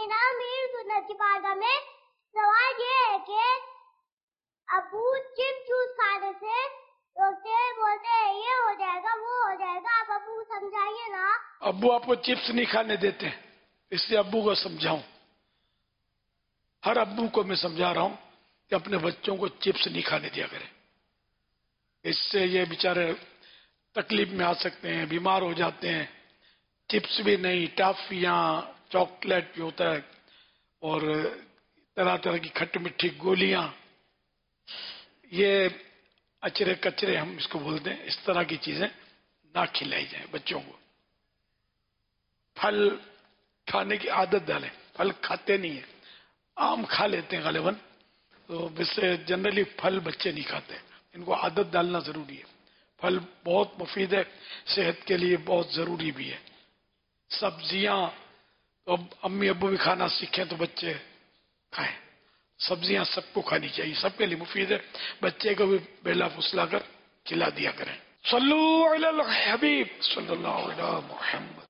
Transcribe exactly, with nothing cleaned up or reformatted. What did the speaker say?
نا میر سنت کی بارگاہ میں سوال یہ ہے کہ ابو چپ چوس کھانے سے روکتے بولتے ہیں یہ ہو جائے گا وہ ہو جائے گا. آپ ابو سمجھائیے نا. ابو آپ کو چپس نہیں کھانے دیتے، اس لیے ابو کو سمجھاؤں. ہر ابو کو میں سمجھا رہا ہوں کہ اپنے بچوں کو چپس نہیں کھانے دیا کریں. اس سے یہ بیچارے تکلیف میں آ سکتے ہیں، بیمار ہو جاتے ہیں. چپس بھی نہیں، ٹافیاں، چاکلیٹ بھی ہوتا ہے، اور طرح طرح کی کھٹ مٹھی گولیاں، یہ اچرے کچرے ہم اس کو بولتے ہیں. اس طرح کی چیزیں نہ کھلائی جائیں بچوں کو. پھل کھانے کی عادت ڈالیں. پھل کھاتے نہیں ہیں، آم کھا لیتے ہیں غالباً، تو ویسے جنرلی پھل بچے نہیں کھاتے. ان کو عادت ڈالنا ضروری ہے. پھل بہت مفید ہے، صحت کے لیے بہت ضروری بھی ہے. سبزیاں تو امی ابو بھی کھانا سیکھیں تو بچے کھائیں. سبزیاں سب کو کھانی چاہیے، سب کے لیے مفید ہے. بچے کو بھی بیلا پھسلا کر کھلا دیا کریں. صلو علی الحبیب صلی اللہ علیہ محمد.